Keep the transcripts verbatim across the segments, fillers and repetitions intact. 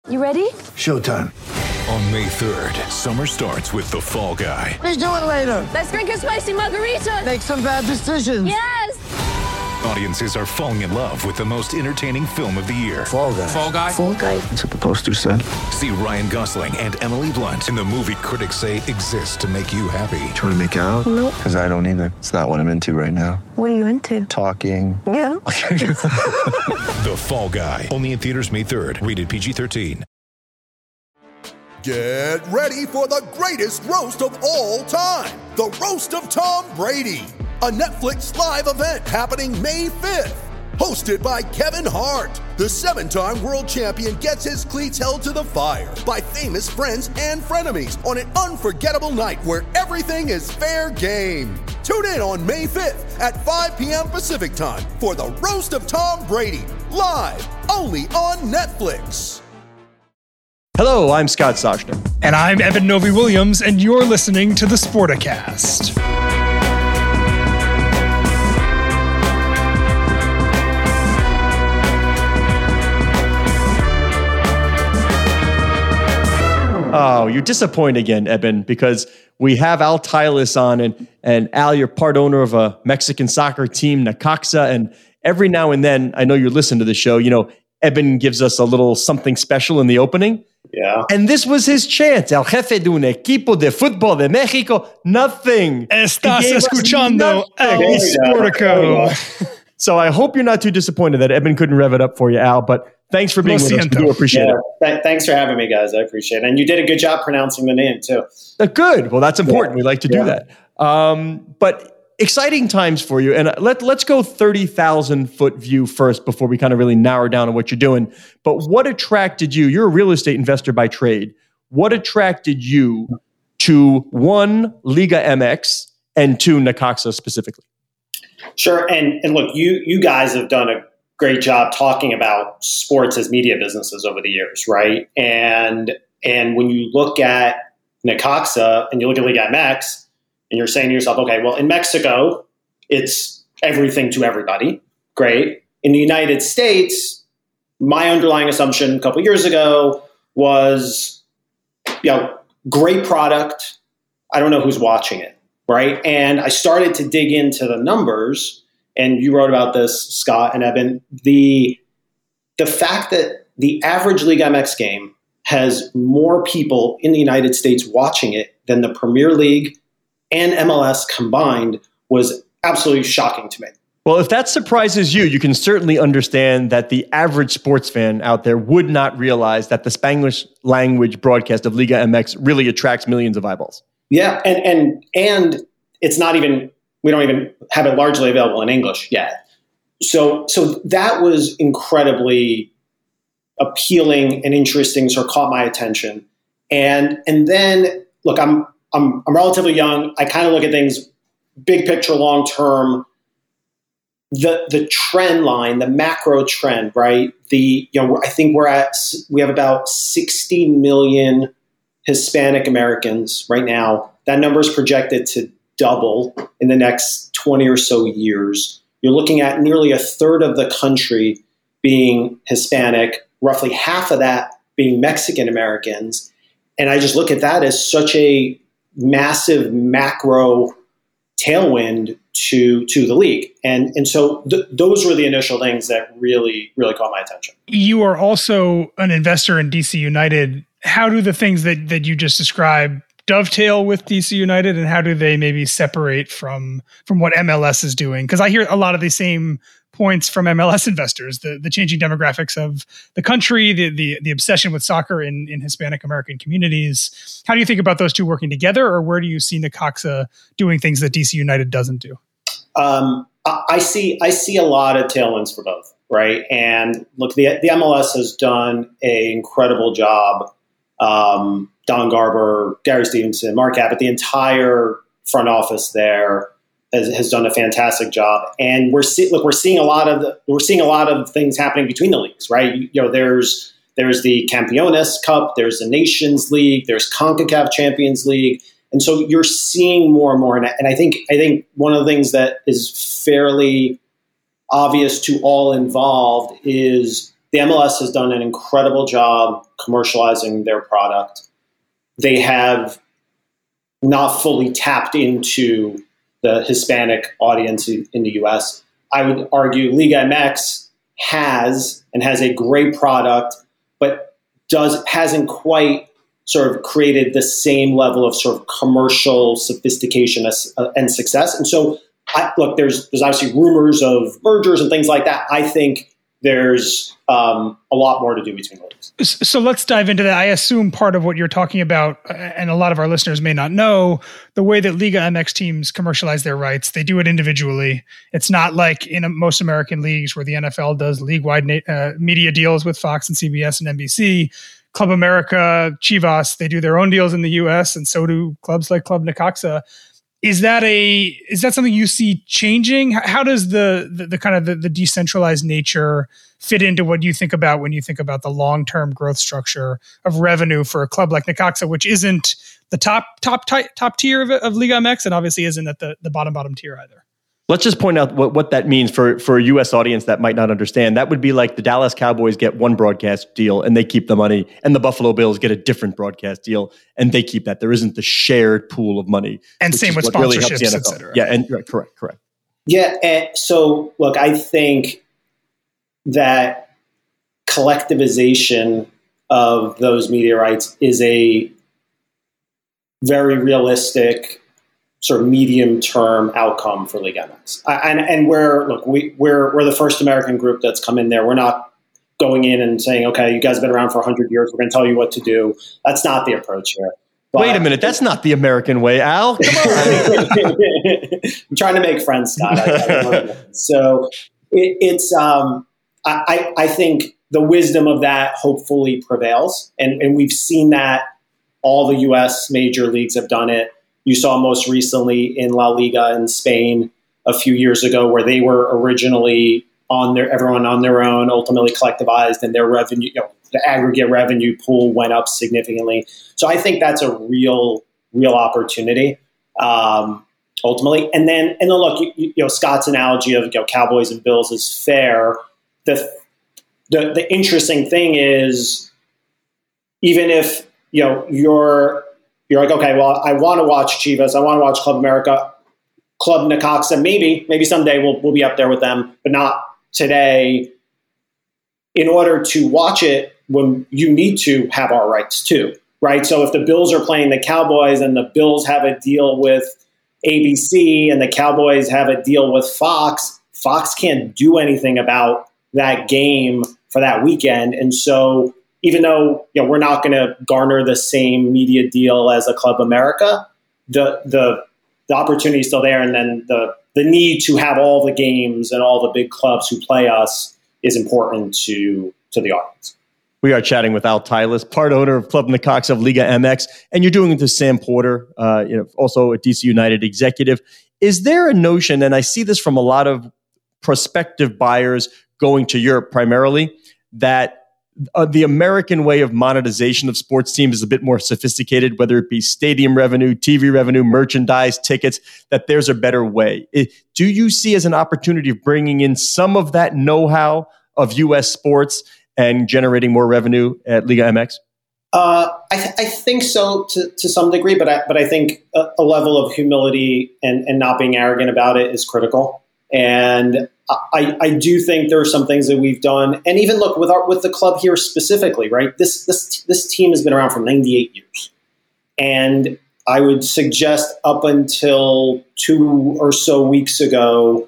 You ready? Showtime. On May third, summer starts with The Fall Guy. Let's do it later. Let's drink a spicy margarita. Make some bad decisions. Yes! Audiences are falling in love with the most entertaining film of the year. Fall Guy. Fall Guy? Fall Guy. That's what the poster said. See Ryan Gosling and Emily Blunt in the movie critics say exists to make you happy. Trying to make it out? Nope. Because I don't either. It's not what I'm into right now. What are you into? Talking. Yeah. The Fall Guy. Only in theaters May third. Rated P G thirteen. Get ready for the greatest roast of all time. The Roast of Tom Brady. A Netflix live event happening May fifth. Hosted by Kevin Hart. The seven-time world champion gets his cleats held to the fire by famous friends and frenemies on an unforgettable night where everything is fair game. Tune in on May fifth at five p.m. Pacific time for the Roast of Tom Brady. Live only on Netflix. Hello, I'm Scott Soshner. And I'm Evan Novi-Williams, and you're listening to the Sporticast. Oh, you're disappointed again, Eben, because we have Al Tylis on, and, and Al, you're part owner of a Mexican soccer team, Necaxa, and every now and then, I know you listen to the show, you know, Eben gives us a little something special in the opening. Yeah. And this was his chance. El jefe de un equipo de fútbol de México. Nothing. Estás escuchando El Sportico. So I hope you're not too disappointed that Eben couldn't rev it up for you, Al, but thanks for being Lo with us. siento. We do appreciate yeah. it. Th- thanks for having me, guys. I appreciate it. And you did a good job pronouncing the name, too. Uh, good. Well, that's important. Yeah. We like to Yeah. do that. Um, but exciting times for you. And let, let's go thirty thousand foot view first before we kind of really narrow down on what you're doing. But what attracted you? You're a real estate investor by trade. What attracted you to, one, Liga M X, and two, Necaxa specifically? Sure. And and look, you you guys have done a great job talking about sports as media businesses over the years, right? And and when you look at Necaxa and you look at Liga M X, and you're saying to yourself, okay, well, in Mexico, it's everything to everybody. Great. In the United States, my underlying assumption a couple of years ago was, you know, great product. I don't know who's watching it, right? And I started to dig into the numbers, and you wrote about this, Scott and Eben, the, the fact that the average Liga M X game has more people in the United States watching it than the Premier League and M L S combined was absolutely shocking to me. Well, if that surprises you, you can certainly understand that the average sports fan out there would not realize that the Spanish language broadcast of Liga M X really attracts millions of eyeballs. Yeah, and and and it's not even, we don't even have it largely available in English yet. So so that was incredibly appealing and interesting, so it caught my attention. And and then look, I'm I'm I'm relatively young. I kind of look at things big picture, long term. The the trend line, the macro trend, right? The you know I think we're at we have about sixty million Hispanic Americans right now. That number is projected to double in the next twenty or so years. You're looking at nearly a third of the country being Hispanic, roughly half of that being Mexican Americans, and I just look at that as such a massive macro tailwind to to the league. And and so th- those were the initial things that really, really caught my attention. You are also an investor in D C United. How do the things that, that you just described dovetail with D C United, and how do they maybe separate from from what M L S is doing? Because I hear a lot of the same points from M L S investors, the, the changing demographics of the country, the, the the obsession with soccer in, in Hispanic American communities. How do you think about those two working together, or where do you see Necaxa doing things that D C United doesn't do? Um, I, I see I see a lot of tailwinds for both, right? And look, the, the M L S has done an incredible job. Um, Don Garber, Gary Stevenson, Mark Abbott, the entire front office there has, has done a fantastic job. And we're see, look, we're seeing a lot of the, we're seeing a lot of things happening between the leagues, right? You, you know, there's there's the Campeones Cup, there's the Nations League, there's CONCACAF Champions League, and so you're seeing more and more. And I, and I think I think one of the things that is fairly obvious to all involved is the M L S has done an incredible job commercializing their product. They have not fully tapped into the Hispanic audience in the U S. I would argue Liga M X has and has a great product, but does hasn't quite sort of created the same level of sort of commercial sophistication as, uh, and success. And so, I, look, there's there's obviously rumors of mergers and things like that. I think there's um, a lot more to do between the leagues. So let's dive into that. I assume part of what you're talking about, and a lot of our listeners may not know, the way that Liga M X teams commercialize their rights, they do it individually. It's not like in most American leagues where the N F L does league-wide uh, media deals with Fox and C B S and N B C. Club America, Chivas, they do their own deals in the U S, and so do clubs like Club Necaxa. Is that a is that something you see changing? How does the the, the kind of the, the decentralized nature fit into what you think about when you think about the long term growth structure of revenue for a club like Necaxa, which isn't the top top top, top tier of, of Liga M X, and obviously isn't at the, the bottom bottom tier either? Let's just point out what, what that means for, for a U S audience that might not understand. That would be like the Dallas Cowboys get one broadcast deal and they keep the money, and the Buffalo Bills get a different broadcast deal and they keep that. There isn't the shared pool of money. And same with sponsorships, really et cetera. Yeah, and right, correct, correct. Yeah, and so look, I think that collectivization of those media rights is a very realistic sort of medium-term outcome for Liga M X. And and we're look, we we're we're the first American group that's come in there. We're not going in and saying, okay, you guys have been around for one hundred years. We're going to tell you what to do. That's not the approach here. But, wait a minute, that's not the American way, Al. Come on. I'm trying to make friends, Scott. I, I so it, it's um, I I think the wisdom of that hopefully prevails, and and we've seen that all the U S major leagues have done it. You saw most recently in La Liga in Spain a few years ago, where they were originally on their everyone on their own, ultimately collectivized, and their revenue, you know, the aggregate revenue pool went up significantly. So I think that's a real, real opportunity um, ultimately. And then, and then look, you, you know, Scott's analogy of you know, Cowboys and Bills is fair. The, the the interesting thing is, even if you know you're You're like, okay, well, I want to watch Chivas. I want to watch Club America, Club Necaxa. Maybe, maybe someday we'll we'll be up there with them, but not today. In order to watch it, when you need to have our rights too, right? So if the Bills are playing the Cowboys and the Bills have a deal with A B C and the Cowboys have a deal with Fox, Fox can't do anything about that game for that weekend, and so. Even though you know we're not going to garner the same media deal as a Club America, the the the opportunity is still there, and then the the need to have all the games and all the big clubs who play us is important to to the audience. We are chatting with Al Tylas, part owner of Club Necaxa of Liga M X, and you're doing it to Sam Porter, uh, you know, also a D C United executive. Is there a notion, and I see this from a lot of prospective buyers going to Europe primarily, that Uh, the American way of monetization of sports teams is a bit more sophisticated, whether it be stadium revenue, T V revenue, merchandise, tickets, that there's a better way. It, do you see as an opportunity of bringing in some of that know-how of U S sports and generating more revenue at Liga M X? Uh, I, th- I think so to, to some degree, but I, but I think a, a level of humility and, and not being arrogant about it is critical. And I, I do think there are some things that we've done, and even look with our with the club here specifically, right? This this this team has been around for ninety-eight years, and I would suggest up until two or so weeks ago,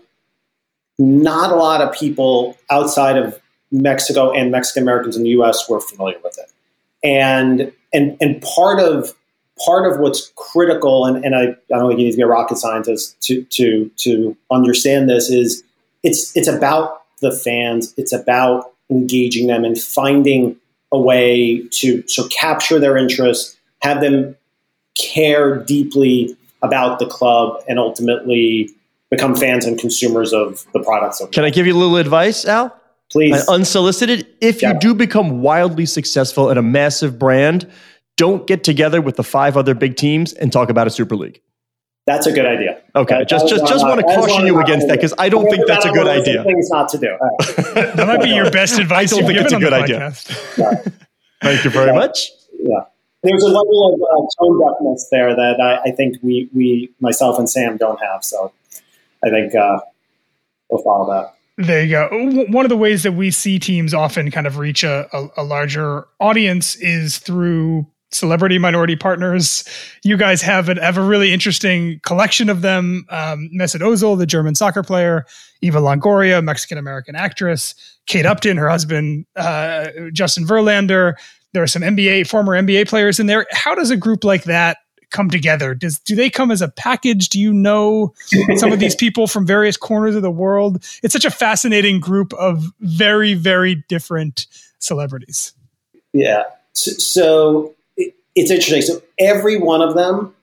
not a lot of people outside of Mexico and Mexican Americans in the U S were familiar with it, and and and part of part of what's critical, and, and I, I don't think you need to be a rocket scientist to to to understand this, is it's it's about the fans. It's about engaging them and finding a way to so capture their interest, have them care deeply about the club, and ultimately become fans and consumers of the products. Of Can I give you a little advice, Al? Please. Uh, unsolicited. If Yeah. you do become wildly successful at a massive brand, don't get together with the five other big teams and talk about a Super League. That's a good idea. Okay, that, just that just just want to caution you against that because I don't think that's a good idea. Things not to do. Right. That might be your best advice. I don't think it's a good idea. Yeah. Thank you very yeah. much. Yeah, there's a level of uh, tone deafness there that I, I think we we myself and Sam don't have. So I think uh, we'll follow that. There you go. One of the ways that we see teams often kind of reach a, a, a larger audience is through celebrity minority partners. You guys have, an, have a really interesting collection of them. Um, Mesut Ozil, the German soccer player, Eva Longoria, Mexican-American actress, Kate Upton, her husband, uh, Justin Verlander. There are some N B A, former N B A players in there. How does a group like that come together? Does do they come as a package? Do you know some of these people from various corners of the world? It's such a fascinating group of very, very different celebrities. Yeah. So, so it, it's interesting. So every one of them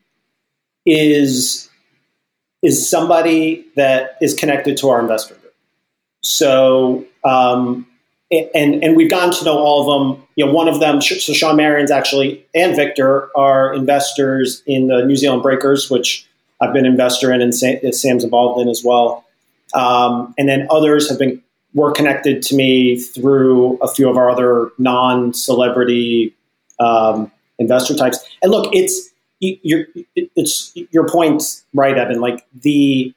is is somebody that is connected to our investor group. So um, and and we've gotten to know all of them. You know, one of them, so Sean Marion's actually, and Victor are investors in the New Zealand Breakers, which I've been an investor in, and Sam's involved in as well. Um, and then others have been were connected to me through a few of our other non-celebrity um, investor types. And look, it's your it's your point, right, Evan? Like the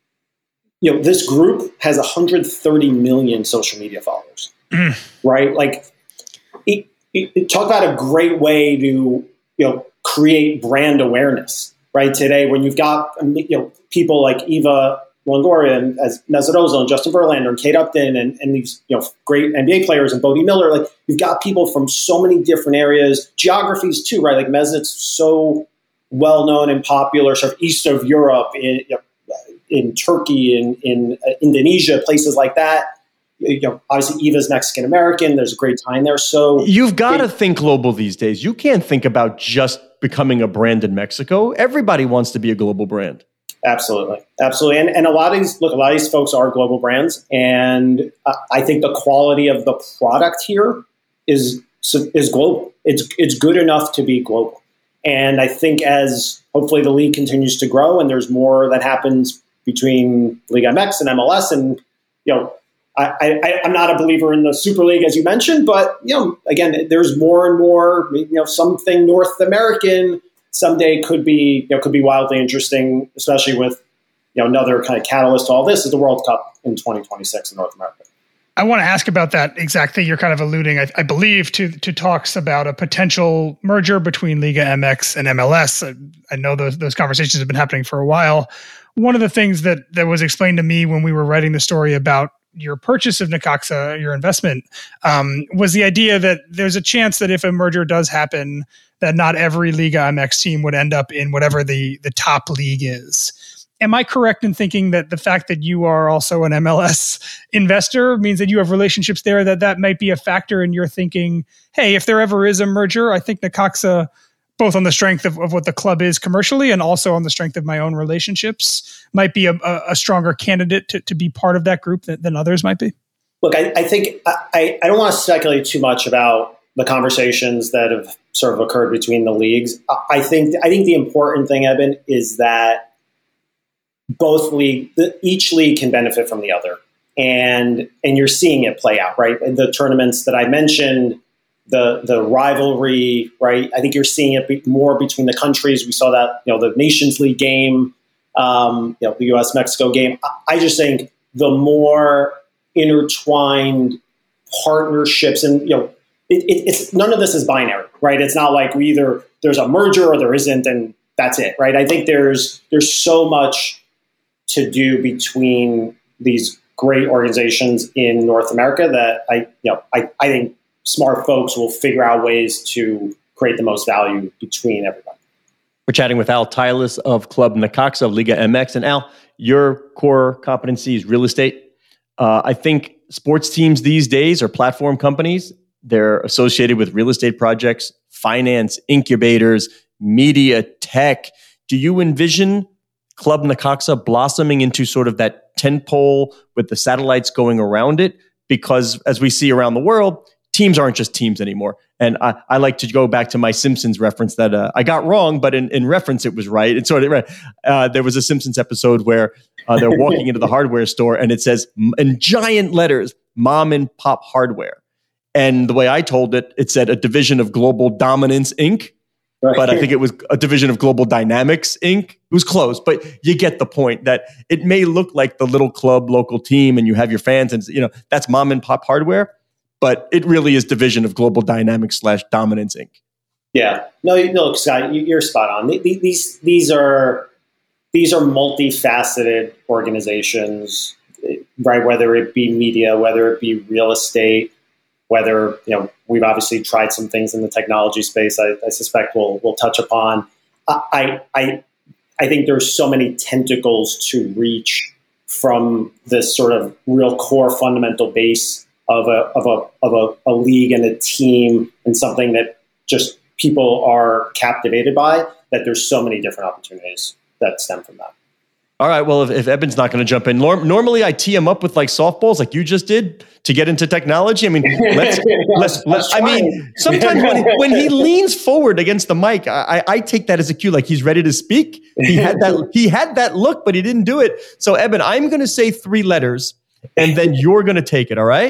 you know this group has one hundred thirty million social media followers. Mm. Right? Like, it, it, talk about a great way to, you know, create brand awareness, right? Today, when you've got, you know, people like Eva Longoria and as Mesut Ozil and Justin Verlander and Kate Upton and, and these, you know, great N B A players and Bodie Miller, like, you've got people from so many different areas, geographies too, right? Like, Mesut's so well-known and popular, sort of east of Europe, in, you know, in Turkey, in, in uh, Indonesia, places like that. You know, obviously Eva's Mexican American. There's a great time there. So you've got to think global these days. You can't think about just becoming a brand in Mexico. Everybody wants to be a global brand. Absolutely, absolutely. And and a lot of these look, a lot of these folks are global brands, and uh, I think the quality of the product here is is global. It's it's good enough to be global. And I think as hopefully the league continues to grow and there's more that happens between Liga M X and M L S, and you know. I, I, I'm not a believer in the Super League, as you mentioned, but you know, again, there's more and more. You know, something North American someday could be, you know, could be wildly interesting, especially with you know another kind of catalyst to all this is the World Cup in twenty twenty-six in North America. I want to ask about that exact thing you're kind of alluding, I, I believe, to to talks about a potential merger between Liga M X and M L S. I, I know those those conversations have been happening for a while. One of the things that that was explained to me when we were writing the story about your purchase of Necaxa, your investment, um, was the idea that there's a chance that if a merger does happen, that not every Liga M X team would end up in whatever the, the top league is. Am I correct in thinking that the fact that you are also an M L S investor means that you have relationships there, that that might be a factor in your thinking, hey, if there ever is a merger, I think Necaxa, both on the strength of, of what the club is commercially and also on the strength of my own relationships, might be a, a stronger candidate to, to be part of that group than, than others might be? Look, I, I think I, I don't want to speculate too much about the conversations that have sort of occurred between the leagues. I think I think the important thing, Evan, is that both league, each league can benefit from the other, and and you're seeing it play out, right? The tournaments that I mentioned, the the rivalry, right? I think you're seeing it be more between the countries. We saw that, you know, the Nations League game, um, you know, the U S Mexico game. I, I just think the more intertwined partnerships, and you know, it, it, it's none of this is binary, right? It's not like we either there's a merger or there isn't, and that's it, right? I think there's there's so much to do between these great organizations in North America that I, you know, I, I think smart folks will figure out ways to create the most value between everybody. We're chatting with Al Tylas of Club Necaxa of Liga M X. And Al, your core competency is real estate. Uh, I think sports teams these days are platform companies. They're associated with real estate projects, finance, incubators, media, tech. Do you envision Club Necaxa blossoming into sort of that tentpole with the satellites going around it? Because as we see around the world, teams aren't just teams anymore. And I, I like to go back to my Simpsons reference that uh, I got wrong, but in, in reference it was right. And so uh, there was a Simpsons episode where uh, they're walking into the hardware store and it says in giant letters, Mom and Pop Hardware. And the way I told it, it said a division of Global Dominance Incorporated. Right. But I think it was a division of Global Dynamics Incorporated. It was close, but you get the point that it may look like the little club, local team, and you have your fans, and you know that's Mom and Pop Hardware, but it really is division of Global Dynamics slash Dominance Incorporated. Yeah, no, no, Scott, you're spot on. These these are these are multifaceted organizations, right? Whether it be media, whether it be real estate. Whether, you know, we've obviously tried some things in the technology space. I, I suspect we'll we'll touch upon. I I I think there's so many tentacles to reach from this sort of real core fundamental base of a of a of a, a league and a team and something that just people are captivated by. That there's so many different opportunities that stem from that. All right. Well, if, if Eben's not going to jump in, norm, normally I tee him up with like softballs, like you just did, to get into technology. I mean, let's, let's, let's I mean, sometimes when, when he leans forward against the mic, I, I take that as a cue, like he's ready to speak. He had that, he had that look, but he didn't do it. So, Eben, I'm going to say three letters, and then you're going to take it. All right.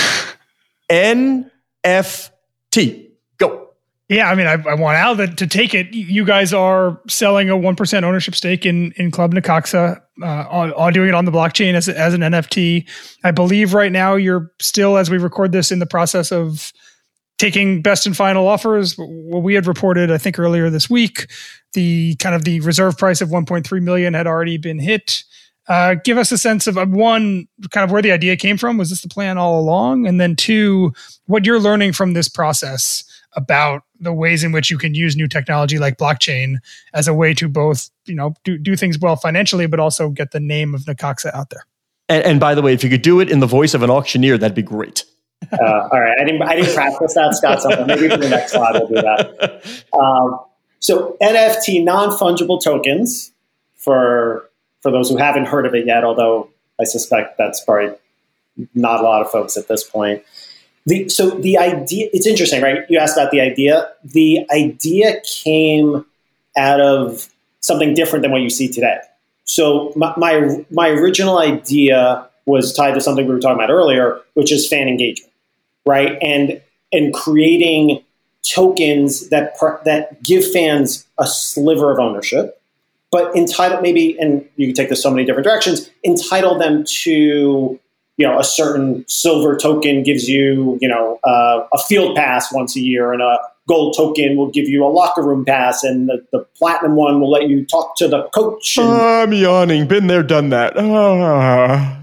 N F T. Go. Yeah, I mean, I, I want Al to, to take it. You guys are selling a one percent ownership stake in, in Club Necaxa, uh, on, on doing it on the blockchain as, as an N F T. I believe right now you're still, as we record this, in the process of taking best and final offers. What we had reported, I think earlier this week, the kind of the reserve price of one point three million dollars had already been hit. Uh, give us a sense of, uh, one, kind of where the idea came from. Was this the plan all along? And then two, what you're learning from this process about the ways in which you can use new technology like blockchain as a way to both, you know, do, do things well financially, but also get the name of Necaxa out there. And, and by the way, if you could do it in the voice of an auctioneer, that'd be great. uh, all right. I didn't, I didn't practice that, Scott. So maybe for the next slide we'll do that. Um, so N F T, non-fungible tokens, for, for those who haven't heard of it yet, although I suspect that's probably not a lot of folks at this point. The, so the idea, it's interesting, right? You asked about the idea. The idea came out of something different than what you see today. So my, my, my original idea was tied to something we were talking about earlier, which is fan engagement, right? And and creating tokens that that give fans a sliver of ownership, but entitle maybe, and you can take this so many different directions, entitle them to, you know, a certain silver token gives you, you know, uh, a field pass once a year, and a gold token will give you a locker room pass, and the, the platinum one will let you talk to the coach. And oh, I'm yawning. Been there, done that. Oh.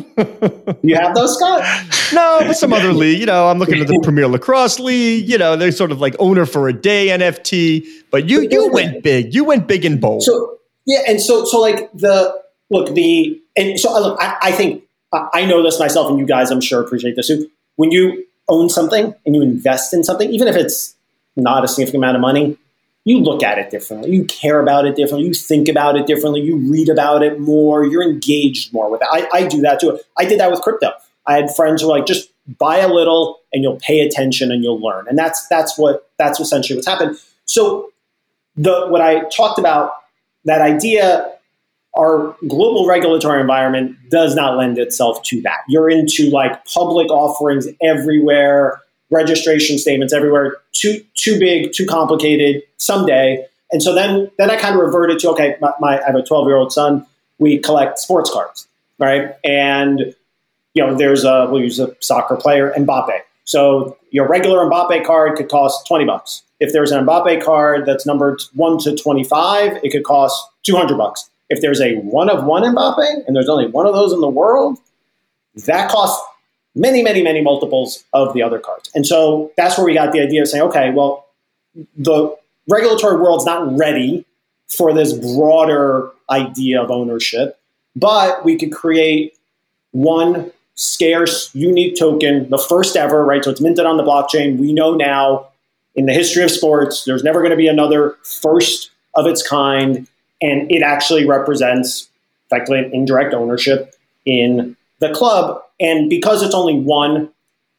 You have those, Scott? No, but some other league. You know, I'm looking at the Premier Lacrosse League. You know, they're sort of like owner for a day N F T. But you you went big. You went big and bold. So yeah, and so so like the look the and so look, I, I think. I know this myself, and you guys, I'm sure, appreciate this too. When you own something and you invest in something, even if it's not a significant amount of money, you look at it differently. You care about it differently. You think about it differently. You read about it more. You're engaged more with it. I, I do that too. I did that with crypto. I had friends who were like, just buy a little and you'll pay attention and you'll learn. And that's that's what that's essentially what's happened. So the what I talked about, that idea, our global regulatory environment does not lend itself to that. You're into like public offerings everywhere, registration statements everywhere, too too big, too complicated someday. And so then then I kind of reverted to, okay, my, my I have a twelve-year-old son. We collect sports cards, right? And you know, there's a we'll use a soccer player, Mbappe. So your regular Mbappe card could cost twenty bucks. If there's an Mbappe card that's numbered one to twenty-five, it could cost two hundred bucks. If there's a one of one Mbappe, and there's only one of those in the world, that costs many, many, many multiples of the other cards. And so that's where we got the idea of saying, okay, well, the regulatory world's not ready for this broader idea of ownership, but we could create one scarce, unique token, the first ever, right? So it's minted on the blockchain. We know now in the history of sports, there's never going to be another first of its kind. And it actually represents effectively an indirect ownership in the club. And because it's only one,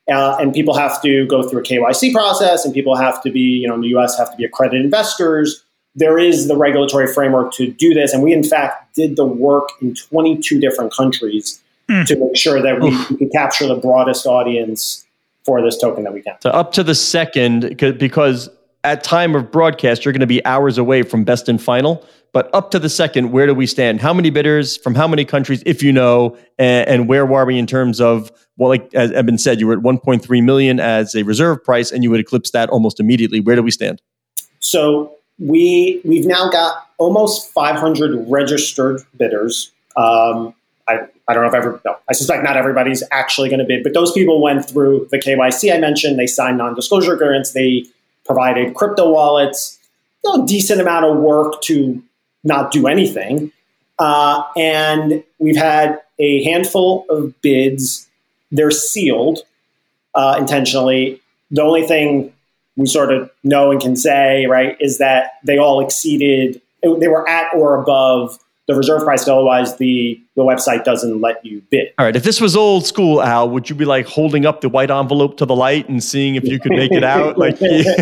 uh, and people have to go through a K Y C process, and people have to be, you know, in the U S have to be accredited investors. There is the regulatory framework to do this, and we in fact did the work in twenty-two different countries mm. to make sure that we, we could capture the broadest audience for this token that we can. So up to the second, because at time of broadcast, you're going to be hours away from best and final. But up to the second, where do we stand? How many bidders from how many countries, if you know, and, and where were we in terms of, well, like as Eben said, you were at one point three million as a reserve price, and you would eclipse that almost immediately. Where do we stand? So we we've now got almost five hundred registered bidders. Um, I I don't know if ever no, I suspect not everybody's actually going to bid, but those people went through the K Y C I mentioned. They signed non-disclosure agreements. They provided crypto wallets. You know, decent amount of work to not do anything. Uh, and we've had a handful of bids. They're sealed uh, intentionally. The only thing we sort of know and can say, right, is that they all exceeded, they were at or above the reserve price. Otherwise, the, the website doesn't let you bid. All right. If this was old school, Al, would you be like holding up the white envelope to the light and seeing if you could make it out? Like,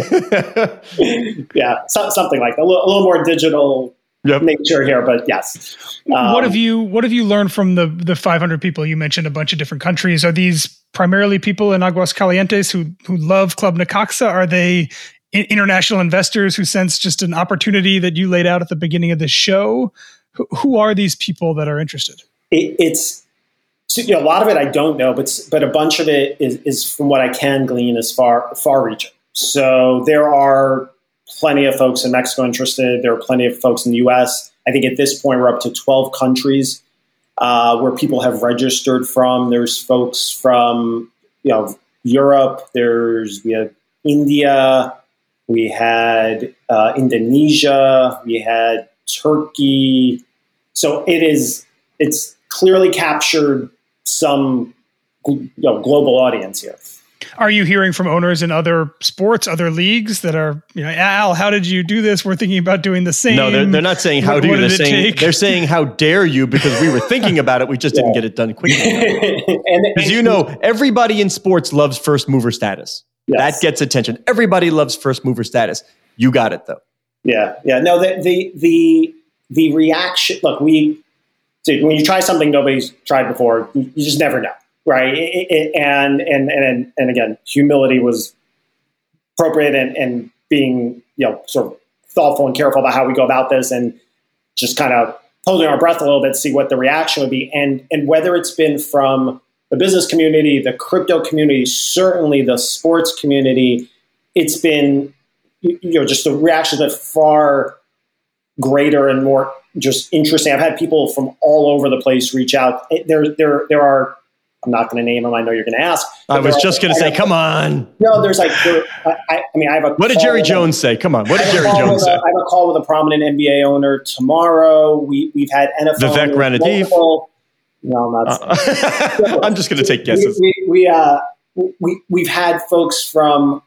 yeah, so, something like that. A little, a little more digital Yep. nature here, but yes. Um, what have you What have you learned from the the five hundred people you mentioned? A bunch of different countries. Are these primarily people in Aguascalientes who who love Club Necaxa? Are they I- international investors who sense just an opportunity that you laid out at the beginning of the show? Who, who are these people that are interested? It, it's so, you know, a lot of it I don't know, but but a bunch of it is is from what I can glean as far far reaching. So there are plenty of folks in Mexico interested. There are plenty of folks in the U S. I think at this point, we're up to twelve countries uh, where people have registered from. There's folks from, you know, Europe. There's, we have India. We had uh, Indonesia. We had Turkey. So it is, it's clearly captured some, you know, global audience here. Are you hearing from owners in other sports, other leagues that are, you know, Al, how did you do this? We're thinking about doing the same. No, they're, they're not saying how what, do you. They're saying, take? They're saying how dare you, because we were thinking about it. We just yeah. didn't get it done quickly. Because you know, everybody in sports loves first mover status. Yes. That gets attention. Everybody loves first mover status. You got it though. Yeah, yeah. No, the the the, the reaction. Look, we so when you try something nobody's tried before, you, you just never know. Right. It, it, and, and, and, and again, humility was appropriate, and, and being, you know, sort of thoughtful and careful about how we go about this, and just kind of holding our breath a little bit to see what the reaction would be. And, and whether it's been from the business community, the crypto community, certainly the sports community, it's been, you know, just the reactions are far greater and more just interesting. I've had people from all over the place reach out. There, there, there are, I'm not going to name them. I know you're going to ask. I was just going to say, come on. No, there's like, there, I, I mean, I have a. What did Jerry Jones say? Come on. What did Jerry Jones say? I have a call with a prominent N B A owner tomorrow. We, we've had N F L. Vivek Ranadiv. No, I'm not. Uh, I'm just going to take guesses. We, we, we, uh, we, we've had folks from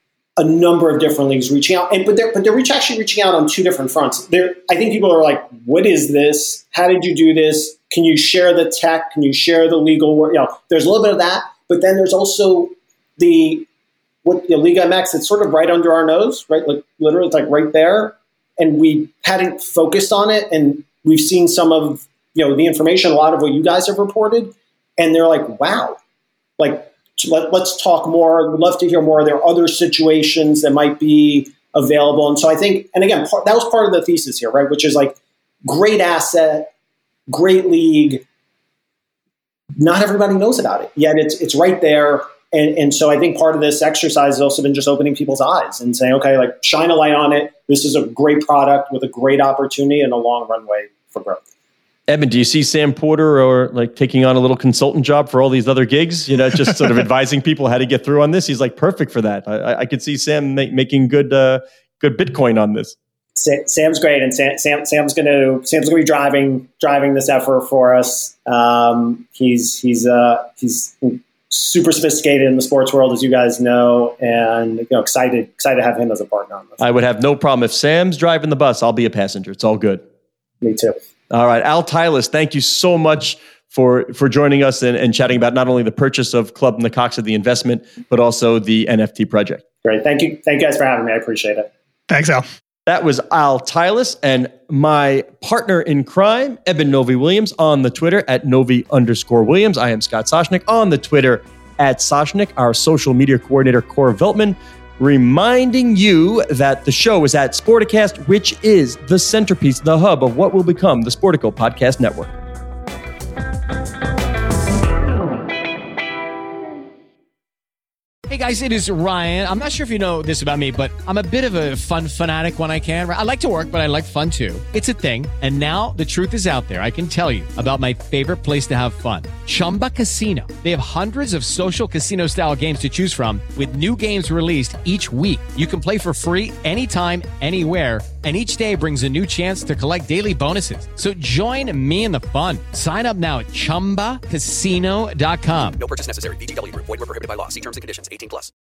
a number of different leagues reaching out, and but they're but they're reach, actually reaching out on two different fronts. They're, I think people are like, "What is this? How did you do this? Can you share the tech? Can you share the legal work?" You know, there's a little bit of that, but then there's also the what you know, Liga M X. It's sort of right under our nose, right? Like literally, it's like right there, and we hadn't focused on it, and we've seen some of you know the information, a lot of what you guys have reported, and they're like, "Wow, like." Let, let's talk more. We'd love to hear more. There are other situations that might be available. And so I think, and again, part, that was part of the thesis here, right? Which is like great asset, great league. Not everybody knows about it, yet it's it's right there. And, and so I think part of this exercise has also been just opening people's eyes and saying, okay, like shine a light on it. This is a great product with a great opportunity and a long runway for growth. Eben, do you see Sam Porter or like taking on a little consultant job for all these other gigs? You know, just sort of advising people how to get through on this. He's like perfect for that. I, I could see Sam make, making good, uh, good Bitcoin on this. Sam's great, and Sam, Sam Sam's going to Sam's going to be driving driving this effort for us. Um, he's he's uh, he's super sophisticated in the sports world, as you guys know, and you know excited excited to have him as a partner on this. I would have no problem if Sam's driving the bus. I'll be a passenger. It's all good. Me too. All right, Al Tylas, thank you so much for for joining us and, and chatting about not only the purchase of Club Nacoxa, the investment, but also the N F T project. Great. Thank you. Thank you guys for having me. I appreciate it. Thanks, Al. That was Al Tylas and my partner in crime, Eben Novy-Williams, on the Twitter at Novy underscore Williams. I am Scott Soshnick on the Twitter at Soshnick, our social media coordinator, Cora Veltman, reminding you that the show is at Sporticast, which is the centerpiece, the hub of what will become the Sportico Podcast Network. Hey guys, it is Ryan. I'm not sure if you know this about me, but I'm a bit of a fun fanatic when I can. I like to work, but I like fun too. It's a thing. And now the truth is out there. I can tell you about my favorite place to have fun. Chumba Casino. They have hundreds of social casino style games to choose from with new games released each week. You can play for free anytime, anywhere. And each day brings a new chance to collect daily bonuses. So join me in the fun. Sign up now at chumba casino dot com. No purchase necessary. V G W Group. Void where prohibited by law. See terms and conditions. eighteen plus.